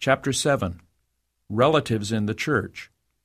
Chapter 7. Relatives in the Church.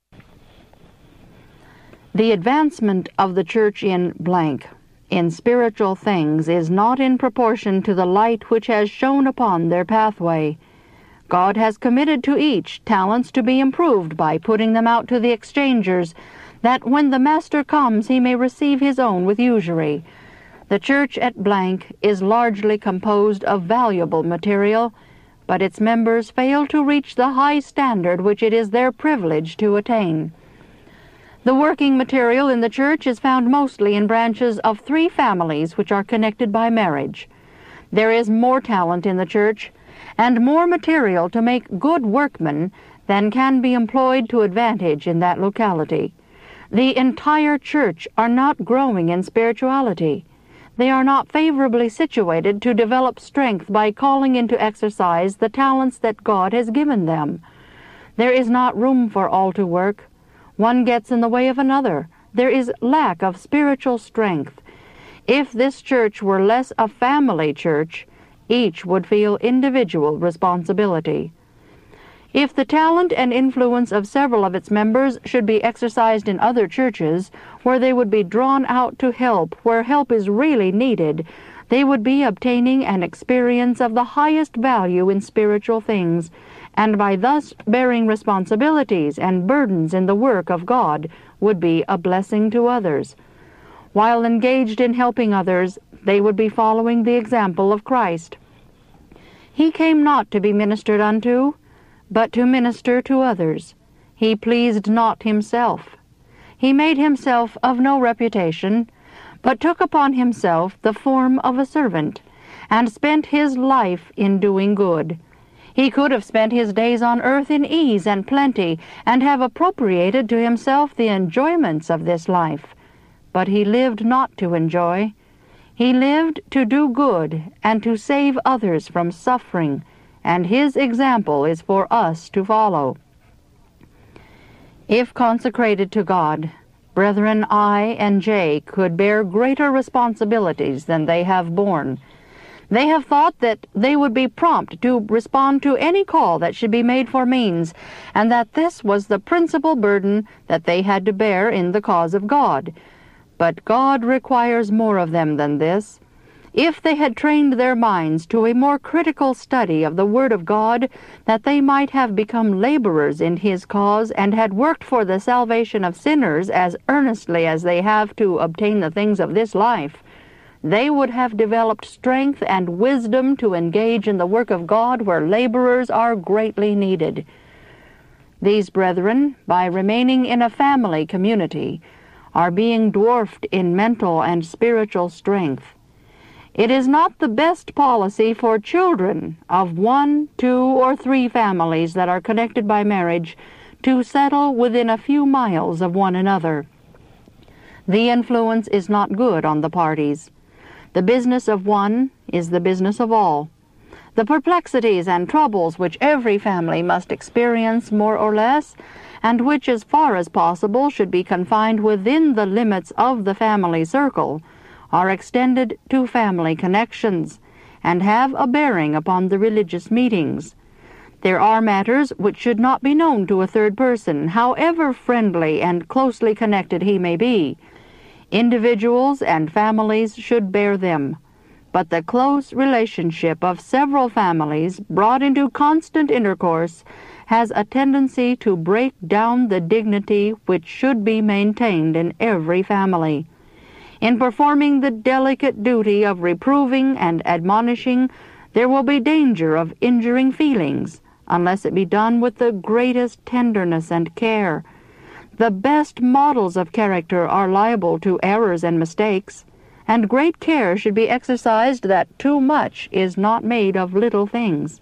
The advancement of the church in blank, in spiritual things, is not in proportion to the light which has shone upon their pathway. God has committed to each talents to be improved by putting them out to the exchangers, that when the master comes he may receive his own with usury. The church at blank is largely composed of valuable material, but its members fail to reach the high standard which it is their privilege to attain. The working material in the church is found mostly in branches of 3 families which are connected by marriage. There is more talent in the church, and more material to make good workmen than can be employed to advantage in that locality. The entire church are not growing in spirituality. They are not favorably situated to develop strength by calling into exercise the talents that God has given them. There is not room for all to work. One gets in the way of another. There is lack of spiritual strength. If this church were less a family church, each would feel individual responsibility. If the talent and influence of several of its members should be exercised in other churches, where they would be drawn out to help where help is really needed, they would be obtaining an experience of the highest value in spiritual things, and by thus bearing responsibilities and burdens in the work of God, would be a blessing to others. While engaged in helping others, they would be following the example of Christ. He came not to be ministered unto, but to minister to others. He pleased not himself. He made himself of no reputation, but took upon himself the form of a servant, and spent his life in doing good. He could have spent his days on earth in ease and plenty, and have appropriated to himself the enjoyments of this life. But he lived not to enjoy. He lived to do good and to save others from suffering, and his example is for us to follow. If consecrated to God, brethren I and J could bear greater responsibilities than they have borne. They have thought that they would be prompt to respond to any call that should be made for means, and that this was the principal burden that they had to bear in the cause of God. But God requires more of them than this. If they had trained their minds to a more critical study of the Word of God, that they might have become laborers in His cause, and had worked for the salvation of sinners as earnestly as they have to obtain the things of this life, they would have developed strength and wisdom to engage in the work of God where laborers are greatly needed. These brethren, by remaining in a family community, are being dwarfed in mental and spiritual strength. It is not the best policy for children of 1, 2, or 3 families that are connected by marriage to settle within a few miles of one another. The influence is not good on the parties. The business of one is the business of all. The perplexities and troubles which every family must experience more or less, and which as far as possible should be confined within the limits of the family circle, are extended to family connections, and have a bearing upon the religious meetings. There are matters which should not be known to a third person, however friendly and closely connected he may be. Individuals and families should bear them, but the close relationship of several families brought into constant intercourse has a tendency to break down the dignity which should be maintained in every family. In performing the delicate duty of reproving and admonishing, there will be danger of injuring feelings, unless it be done with the greatest tenderness and care. The best models of character are liable to errors and mistakes, and great care should be exercised that too much is not made of little things.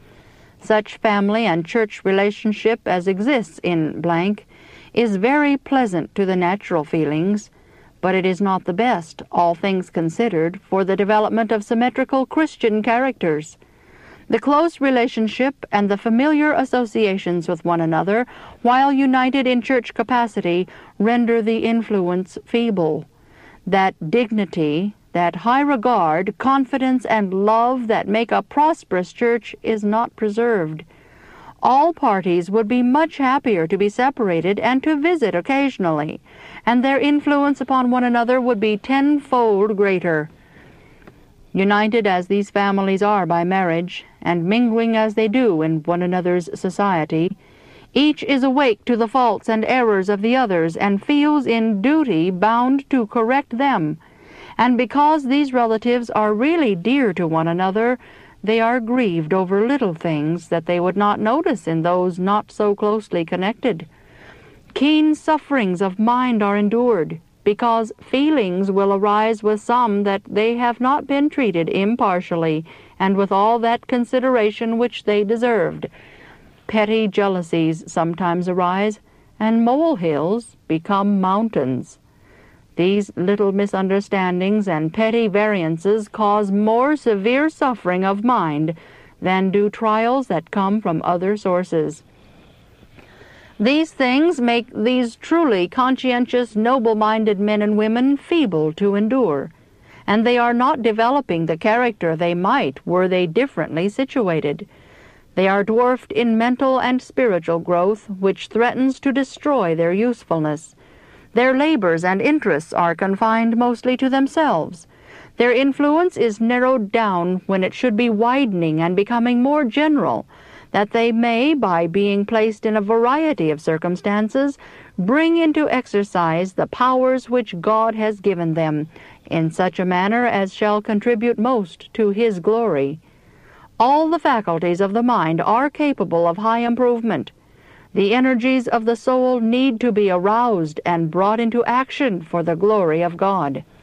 Such family and church relationship as exists in blank is very pleasant to the natural feelings, but it is not the best, all things considered, for the development of symmetrical Christian characters. The close relationship and the familiar associations with one another, while united in church capacity, render the influence feeble. That dignity, that high regard, confidence, and love that make a prosperous church is not preserved. all parties would be much happier to be separated and to visit occasionally, and their influence upon one another would be tenfold greater. United as these families are by marriage, and mingling as they do in one another's society, each is awake to the faults and errors of the others, and feels in duty bound to correct them. And because these relatives are really dear to one another, they are grieved over little things that they would not notice in those not so closely connected. Keen sufferings of mind are endured, because feelings will arise with some that they have not been treated impartially and with all that consideration which they deserved. Petty jealousies sometimes arise, and molehills become mountains. These little misunderstandings and petty variances cause more severe suffering of mind than do trials that come from other sources. These things make these truly conscientious, noble-minded men and women feeble to endure, and they are not developing the character they might were they differently situated. They are dwarfed in mental and spiritual growth, which threatens to destroy their usefulness. Their labors and interests are confined mostly to themselves. Their influence is narrowed down when it should be widening and becoming more general, that they may, by being placed in a variety of circumstances, bring into exercise the powers which God has given them, in such a manner as shall contribute most to His glory. All the faculties of the mind are capable of high improvement. The energies of the soul need to be aroused and brought into action for the glory of God.